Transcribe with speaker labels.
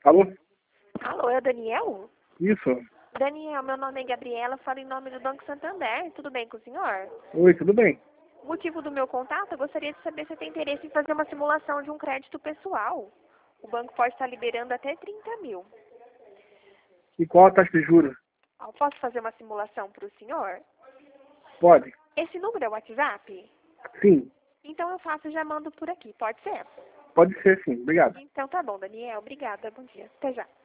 Speaker 1: Alô?
Speaker 2: Alô, é o Daniel?
Speaker 1: Isso.
Speaker 2: Daniel, meu nome é Gabriela, falo em nome do Banco Santander. Tudo bem com o senhor?
Speaker 1: Oi, tudo bem?
Speaker 2: O motivo do meu contato, eu gostaria de saber se tem interesse em fazer uma simulação de um crédito pessoal. O banco pode estar liberando até 30 mil.
Speaker 1: E qual a taxa de juros?
Speaker 2: Eu posso fazer uma simulação para o senhor?
Speaker 1: Pode?
Speaker 2: Esse número é o WhatsApp?
Speaker 1: Sim.
Speaker 2: Então eu faço e já mando por aqui, pode ser?
Speaker 1: Pode ser sim. Obrigado.
Speaker 2: Então tá bom, Daniel. Obrigada. Bom dia. Até já.